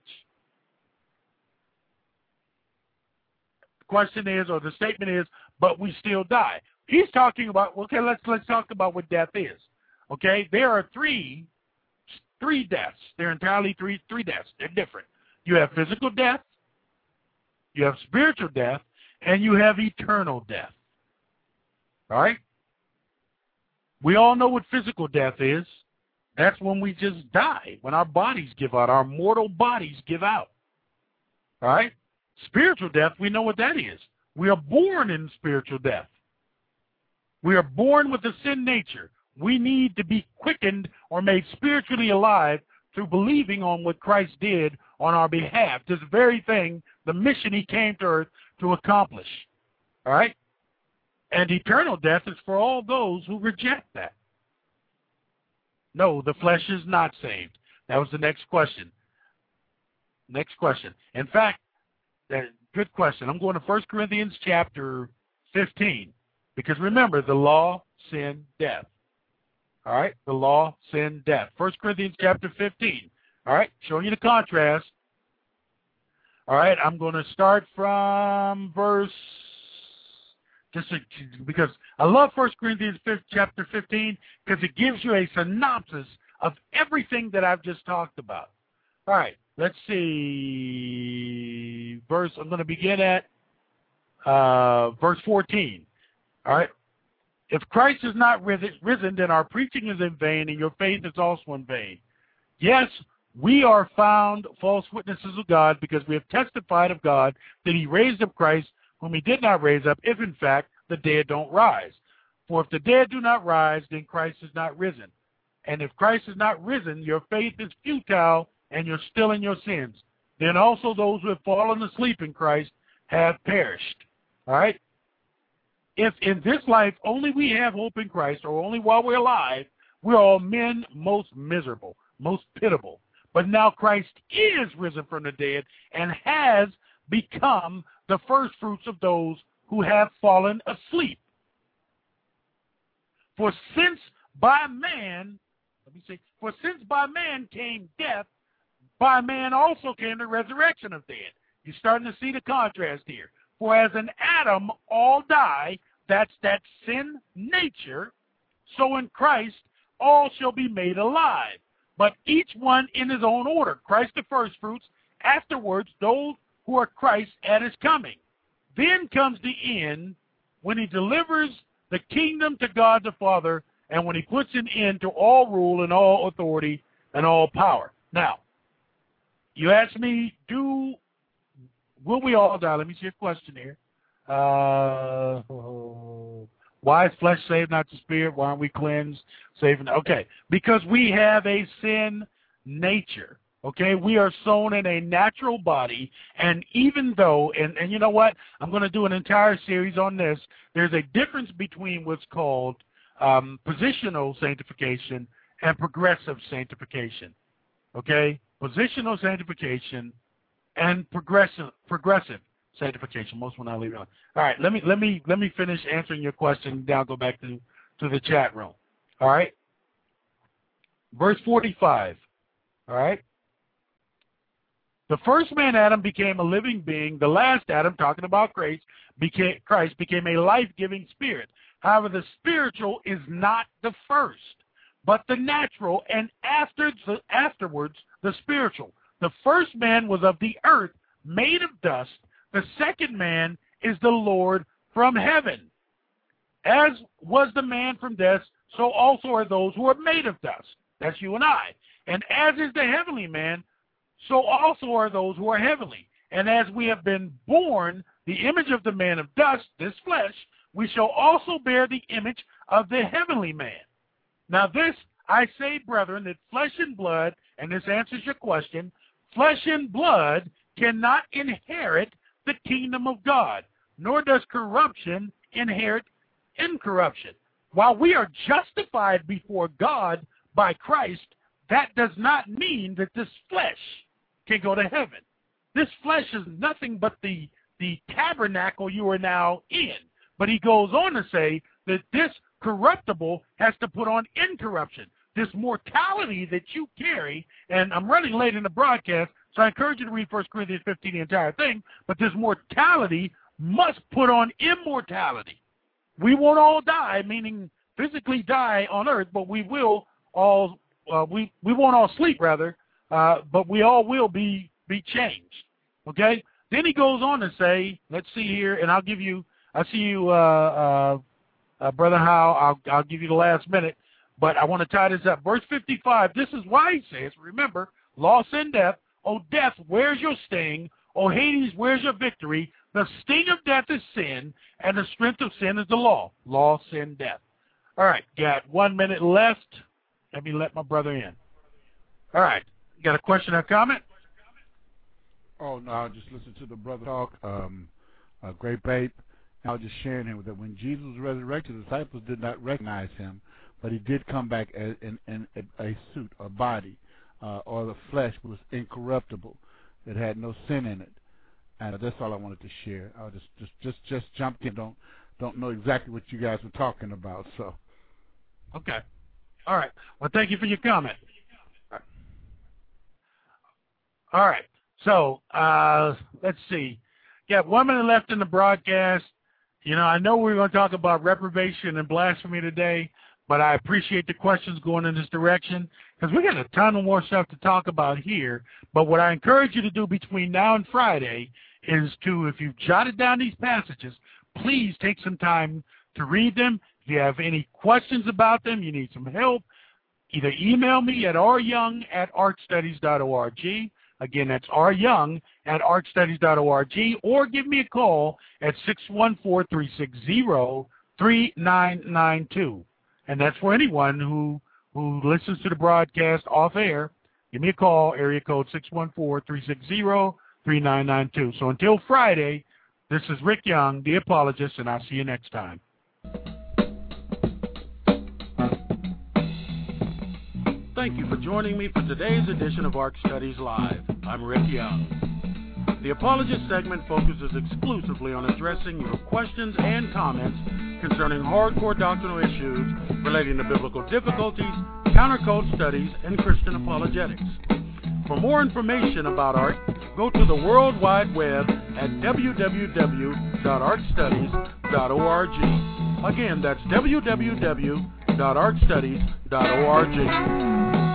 The question is, or the statement is, but we still die. He's talking about, okay, let's talk about what death is. Okay, there are three deaths. They're entirely three deaths. They're different. You have physical death, you have spiritual death, and you have eternal death. All right? We all know what physical death is. That's when we just die, when our bodies give out, our mortal bodies give out. All right? Spiritual death, we know what that is. We are born in spiritual death. We are born with a sin nature. We need to be quickened or made spiritually alive through believing on what Christ did on our behalf. This very thing, the mission he came to earth to accomplish. All right? And eternal death is for all those who reject that. No, the flesh is not saved. That was the next question. Next question. In fact, good question. I'm going to 1 Corinthians chapter 15. Because remember, the law, sin, death. All right? The law, sin, death. 1 Corinthians chapter 15. All right? Showing you the contrast. All right? I'm going to start from verse, because I love 1 Corinthians chapter 15, because it gives you a synopsis of everything that I've just talked about. All right. Let's see. I'm going to begin at verse 14. All right. If Christ is not risen, then our preaching is in vain, and your faith is also in vain. Yes, we are found false witnesses of God, because we have testified of God that he raised up Christ, whom he did not raise up, if in fact the dead don't rise. For if the dead do not rise, then Christ is not risen. And if Christ is not risen, your faith is futile, and you're still in your sins. Then also those who have fallen asleep in Christ have perished. All right? If in this life only we have hope in Christ, or only while we're alive, we're all men most miserable, most pitiable. But now Christ is risen from the dead and has become the first fruits of those who have fallen asleep. For since by man came death, by man also came the resurrection of dead. You're starting to see the contrast here. For as in Adam all die, that's that sin nature, so in Christ all shall be made alive, but each one in his own order. Christ the firstfruits, afterwards those who are Christ at his coming. Then comes the end, when he delivers the kingdom to God the Father, and when he puts an end to all rule and all authority and all power. Now, you asked me, will we all die? Let me see a question here. Why is flesh saved, not the spirit? Why aren't we cleansed, saved? Okay, because we have a sin nature. Okay, we are sown in a natural body, and even though, and you know what, I'm going to do an entire series on this, there's a difference between what's called positional sanctification and progressive sanctification. Okay, positional sanctification and progressive sanctification. Most will not leave it on. All right, let me finish answering your question. Now go back to the chat room. All right, verse 45. All right. The first man, Adam, became a living being. The last Adam, talking about Christ, became a life-giving spirit. However, the spiritual is not the first, but the natural, and afterwards the spiritual. The first man was of the earth, made of dust. The second man is the Lord from heaven. As was the man from dust, so also are those who are made of dust. That's you and I. And as is the heavenly man, so also are those who are heavenly. And as we have been born the image of the man of dust, this flesh, we shall also bear the image of the heavenly man. Now this I say, brethren, that flesh and blood, and this answers your question, flesh and blood cannot inherit the kingdom of God, nor does corruption inherit incorruption. While we are justified before God by Christ, that does not mean that this flesh can go to heaven. This flesh is nothing but the tabernacle you are now in. But he goes on to say that this corruptible has to put on incorruption. This mortality that you carry, and I'm running late in the broadcast, so I encourage you to read 1 Corinthians 15, the entire thing, but this mortality must put on immortality. We won't all die, meaning physically die on earth, but we will all, we won't all sleep, rather, but we all will be changed. Okay? Then he goes on to say, let's see here, and I see you, Brother Howe, I'll give you the last minute, but I want to tie this up. Verse 55, this is why he says, remember, loss and death, O death, where's your sting? O Hades, where's your victory? The sting of death is sin, and the strength of sin is the law. Law, sin, death. All right, got 1 minute left. Let me let my brother in. All right, got a question or comment? Oh, no, I'll just listen to the brother talk. Great babe. I was just sharing him that when Jesus was resurrected, the disciples did not recognize him, but he did come back in a suit, a body, or the flesh was incorruptible. It had no sin in it. And that's all I wanted to share. I just jumped in. Don't know exactly what you guys were talking about. So, okay, all right. Well, thank you for your comment. All right. So let's see. Got 1 minute left in the broadcast. You know, I know we're going to talk about reprobation and blasphemy today, but I appreciate the questions going in this direction because we got a ton of more stuff to talk about here. But what I encourage you to do between now and Friday is to, if you've jotted down these passages, please take some time to read them. If you have any questions about them, you need some help, either email me at ryoung@archstudies.org. Again, that's ryoung@archstudies.org, or give me a call at 614-360-3992. And that's for anyone who listens to the broadcast off air. Give me a call, area code 614-360-3992. So until Friday, this is Rick Young, the apologist, and I'll see you next time. Thank you for joining me for today's edition of Arch Studies Live. I'm Rick Young. The Apologist segment focuses exclusively on addressing your questions and comments concerning hardcore doctrinal issues relating to biblical difficulties, countercult studies, and Christian apologetics. For more information about ARC, go to the World Wide Web at www.arcstudies.org. Again, that's www.arcstudies.org.